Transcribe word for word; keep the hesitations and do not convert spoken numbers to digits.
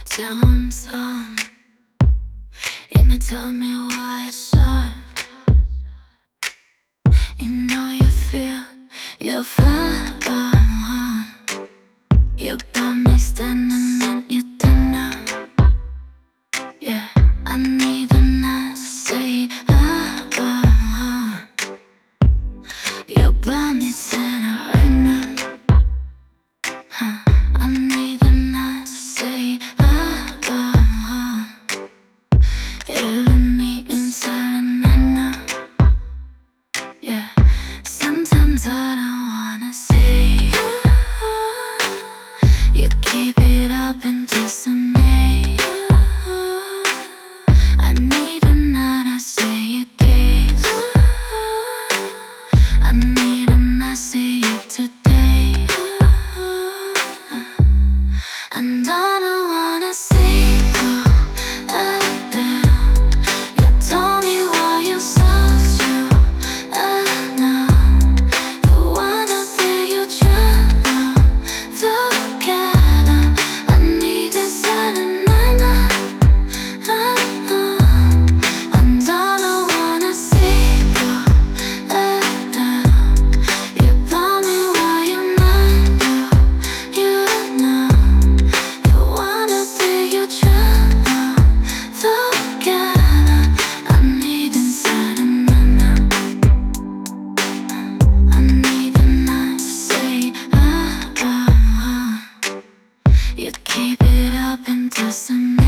down some. And you tell me why it's so. You know you feel you're fine. You got me standing in your dinner. Yeah, I need a nice say. Ah, ah, ah. You got me standing right now. Huh. I need a nice say. Ah, ah, ah. You let me inside and I know. Yeah, sometimes I don't wanna say. You keep it up until Sunday. I need a night, I say you gaze. I need a night, say you today. And I don't wanna see you out there. You told me why you're so true. I know the one out there you try to forget. I need this and I know. And I don't wanna see you out there. You told me why you're not you. You know the one out there you try to forget. I need inside and I know. I need a night to say ah, ah, ah. You keep it up until some